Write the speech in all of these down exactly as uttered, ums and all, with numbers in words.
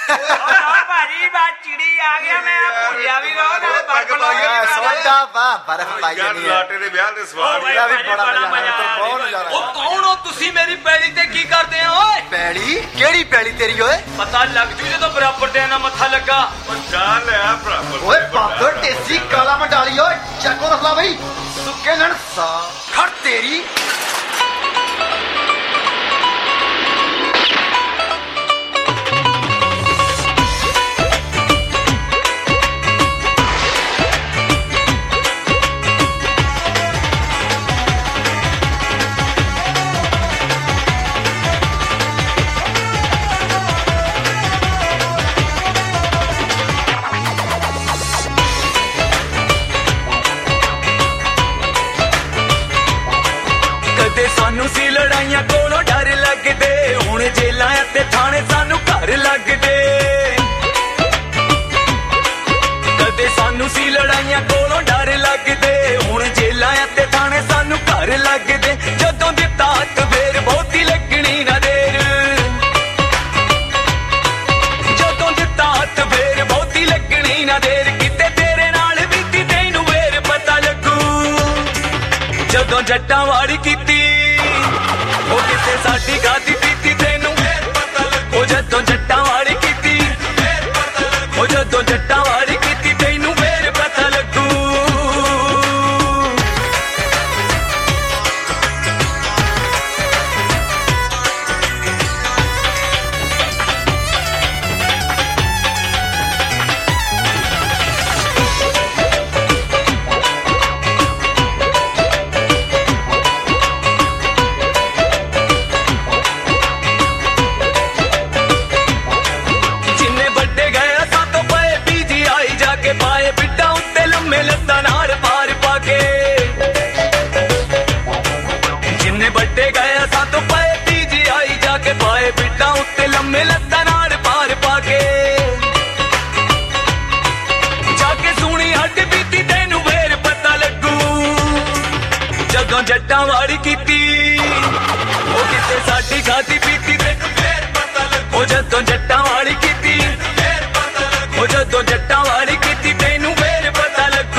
ਭਾਜੀ ਬਾਤ ਚਿੜੀ ਆ ਗਿਆ ਮੈਂ ਭੁੱਲਿਆ ਵੀ ਰੋ ਨਾ ਬਰਫ ਲਾਈ ਸੋਡਾ ਵਾ ਬਰਫ ਪਾਈ ਜਾਂਦੀ ਹੈ ਲਾਟੇ ਦੇ ਵਿਆਹ ਦੇ ਸਵਾਦ ਮੇਰਾ ਵੀ ਬੜਾ ਮਜ਼ਾ ਬਹੁਤ ਨਜ਼ਾਰਾ ਉਹ ਕੌਣ ਹੋ ਤੁਸੀਂ ਮੇਰੀ ਪੈਲੀ ਤੇ ਕੀ ਕਰਦੇ ਹੋ ਓਏ ਪੈਲੀ ਕਿਹੜੀ ਪੈਲੀ ਤੇਰੀ ਓਏ ਪਤਾ ਲੱਗ ਜੂ ਜਦੋਂ ਬਰਾਬਰ ਦੇ ਨਾ ਮੱਥਾ ਲੱਗਾ ਉਹ ਚਾਹ ਲੈ ਆ ਬਰਾਬਰ ਓਏ ਬਾਬਰ ਟੇਸੀ ਕਾਲਾ ਮੰਡਾਲੀ ਓਏ ਚੱਕੋ ਰਸਲਾ ਬਈ ਸੁੱਕੇ ਨਣ ਸਾ ਖੜ ਤੇਰੀ ਸਾਨੂੰ ਸੀ ਲੜਾਈਆਂ ਕੋਲੋਂ ਡਰ ਲੱਗਦੇ ਹੁਣ ਜੇਲਾਂ ਤੇ ਥਾਣੇ ਸਾਨੂੰ ਘਰ ਲੱਗਦੇ ਕਦੇ ਸਾਨੂੰ ਸੀ ਲੜਾਈਆਂ ਕੋਲੋਂ ਡਰ ਲੱਗਦੇ ਹੁਣ ਜੇਲਾਂ ਤੇ ਥਾਣੇ ਸਾਨੂੰ ਘਰ ਲੱਗਦੇ ਜਦੋਂ ਦਿੱਤਾ ਹੱਥ ਫੇਰ ਬਹੁਤੀ ਲੱਗਣੀ ਨਾ ਦੇਰ ਜਦੋਂ ਦਿੱਤਾ ਹੱਥ ਫੇਰ ਬਹੁਤੀ ਲੱਗਣੀ ਨਾ ਦੇਰ ਕਿਤੇ ਤੇਰੇ ਨਾਲ ਬੀਤੀ ਤੈਨੂੰ ਫੇਰ ਪਤਾ ਲੱਗੂ ਜਦੋਂ ਜੱਟਾਂ ਵਾਲੀ ਕੀਤੀ ਉਹ ਕਿਤੇ ਸਾਡੀ ਗਾਦੀ ਪੀਤੀ ਤੈਨੂੰ ਫੇਰ ਪਤਾ ਲੱਗੂ ਉਹ ਜਦੋਂ ਜੱਟਾਂ ਵਾਲੀ ਕੀਤੀ ਫੇਰ ਪਤਾ ਲੱਗੂ ਉਹ ਜਦੋਂ ਜੱਟਾਂ ਵਾਲੀ ਕੀਤੀ ਤੈਨੂੰ ਫੇਰ ਪਤਾ ਲੱਗੂ ਪਾਏ ਬਿੱਟਾ ਉੱਤੇ ਲੰਮੇ ਲੱਤਾਂ ਨਾਲ ਪਾਰ ਪਾ ਕੇ ਜਿੰਨੇ ਵੱਡੇ ਗਏ ਸਾਤੋਂ ਪਏ ਪੀਜੀ ਆਈ ਜਾ ਕੇ ਪਾਏ ਬਿੱਟਾ ਉੱਤੇ ਲੰਮੇ ਲੱਤਾਂ ਨਾਲ ਪਾਰ ਪਾ ਕੇ ਜਾ ਕੇ ਸੁਣੀ ਹੱਡ ਬੀਤੀ ਤੈਨੂੰ ਫੇਰ ਪਤਾ ਲੱਗੂ ਜਦੋਂ ਜੱਟਾਂ ਵਾਲੀ ਕੀਤੀ ਉਹ ਕਿਤੇ ਸਾਡੀ ਖਾਦੀ ਪੀਤੀ ਤੈਨੂੰ ਫੇਰ ਪਤਾ ਲੱਗੂ ਉਹ ਜਦੋਂ ਜੱਟਾਂ ਵਾਲੀ ਕੀਤੀ ਫੇਰ ਪਤਾ ਲੱਗੂ ਉਹ ਜਦੋਂ ਜੱਟਾਂ ਵਾਲੀ ਕੀਤੀ ਤੈਨੂੰ ਫੇਰ ਪਤਾ ਲੱਗੂ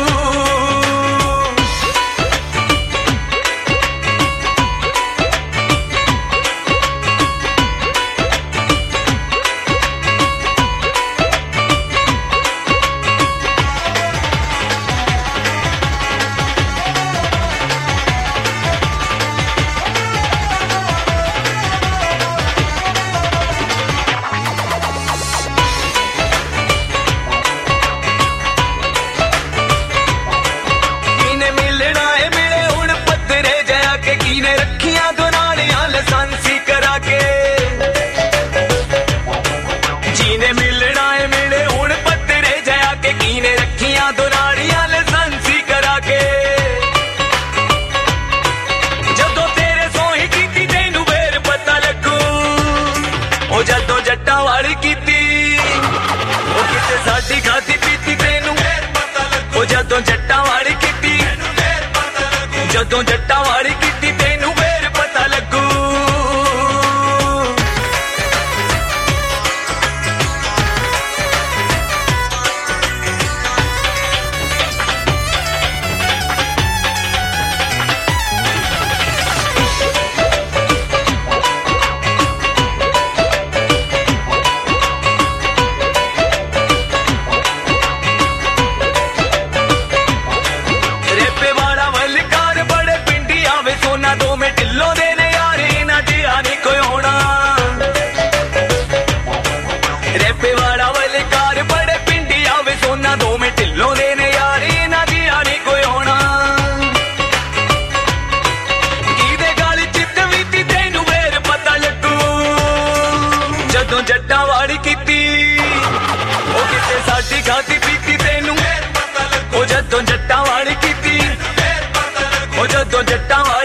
ਕੀਨੇ ਰੱਖੀਆਂ ਦੁਨਾਲੀਆਂ ਲਸਾਂਸੀ ਕਰਾ ਕੇ ਜੀਨੇ ਮਿਲਣਾ ਏ ਮਿਲੇ ਹੁਣ ਪੱਤਰੇ ਜਾ ਕੇ ਕੀਨੇ ਰੱਖੀਆਂ ਦੁਨਾਲੀਆਂ ਲਸਾਂਸੀ ਕਰਾ ਕੇ ਜਦੋਂ ਤੇਰੇ ਸੋਹੀ ਕੀਤੀ ਤੈਨੂੰ ਫੇਰ ਪਤਾ ਲੱਗੂ ਉਹ ਜਦੋਂ ਜੱਟਾਂ ਵਾਲੀ ਕੀਤੀ ਉਹ ਕਿਤੇ ਸਾਡੀ ਖਾਦੀ ਪੀਤੀ ਤੈਨੂੰ ਫੇਰ ਪਤਾ ਲੱਗੂ ਉਹ ਜਦੋਂ ਜੱਟਾਂ ਵਾਲੀ ਕੀਤੀ ਫੇਰ ਪਤਾ ਲੱਗੂ ਜਦੋਂ ਜੱਟਾਂ ਵਾਲੀ ਕੀਤੀ ਤੈਨੂੰ ਫੇਰ ਪਤਾ ਲੱਗੂ ਰੇਪੇ ਵਾਲਾ ਵਲਕਾਰ ਬੜੇ ਪਿੰਡੀ ਆਵੇ ਸੋਨਾ ਦੋ ਮੇ ਢਿੱਲੋ ਦੇ ਨੇ ਯਾਰੇ ਨਾ ਜਿਆ ਨੀ ਕੋਈ ਹੋਣਾ ਰੇਪੇ ਵਾਲਾ ਵਲਕਾਰ ਬੜੇ ਪਿੰਡੀ ਆਵੇ ਸੋਨਾ ਦੋ ਮੇ ਢਿੱਲੋ ਦੇ ਨੇ ਯਾਰੇ ਨਾ ਜਿਆ ਨੀ ਕੋਈ ਹੋਣਾ ਕਿਹਦੇ ਗਾਲੀ ਚਿੱਤ ਵੀਤੀ ਤੈਨੂੰ ਫੇਰ ਪਤਾ ਲੱਗੂ ਜਦੋਂ ਜੱਟਾਂ ਵਾਲੀ ਕੀਤੀ ਉਹ ਕਿਤੇ ਸਾਡੀ ਖਾਦੀ ਪੀਤੀ ਤੈਨੂੰ ਫੇਰ ਪਤਾ ਲੱਗੂ ਉਹ ਜਦੋਂ ਜੱਟਾਂ ਵਾਲੀ ਕੀਤੀ ਫੇਰ ਪਤਾ ਲੱਗੂ ਉਹ ਜਦੋਂ ਜੱਟਾਂ ਵਾਲੀ